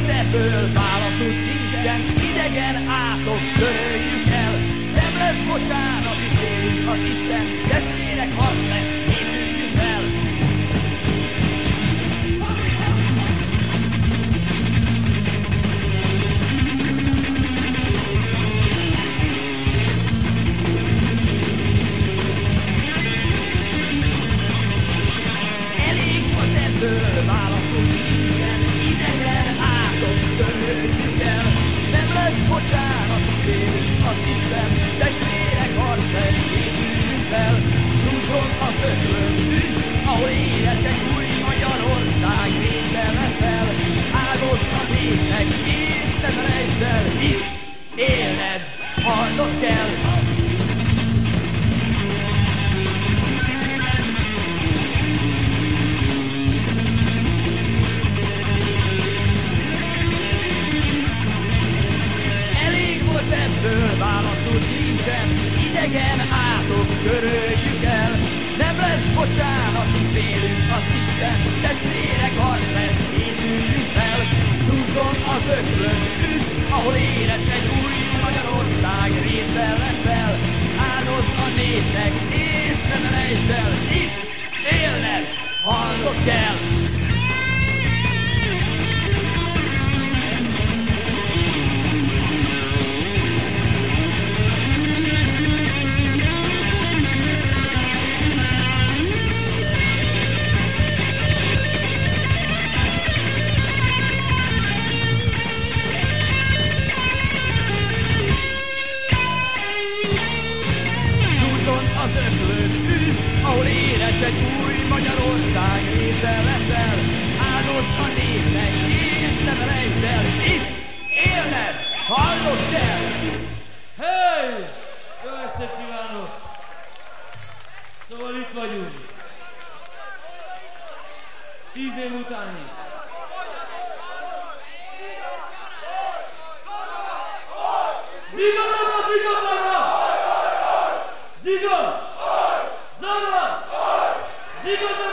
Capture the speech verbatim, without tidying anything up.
volt ebből, válaszút nincsen, idegen átok, töröljük el. Nem lesz bocsánat, félünk az Isten, testvérek, harc lesz, készüljünk fel. Elég volt ebből, válaszút nincsen, idegen átok, töröljük el. Nem lesz bocsánat, félünk az Isten, testvérek, harc lesz, készüljünk fel. Szúzzon az öklön, üss, ahol élet egy új Magyarország része leszel. Áldozz a népnek, és ne felejtsd el, itt élned, harcot kell. Ebből válaszút nincsen, idegen átok, töröljük el. Nem lesz bocsánat, félünk az Isten, testvérek, harc lesz, készüljünk fel. Szúzzon az öklön, üss, ahol élet egy új Magyarország része leszel. Áldozz a népnek, és ne felejtsd el, itt élned, harcot kell. Az öklön, üss, ahol élet egy új Magyarország része leszel. Áldozz a népnek, és ne felejtsd el, itt élned, hallod kell! Hey! Jó estét kívánok! Szóval itt vagyunk. Tíz év után is. Zigazaga, zigazaga! Ziga! Zaga! Zigazaga!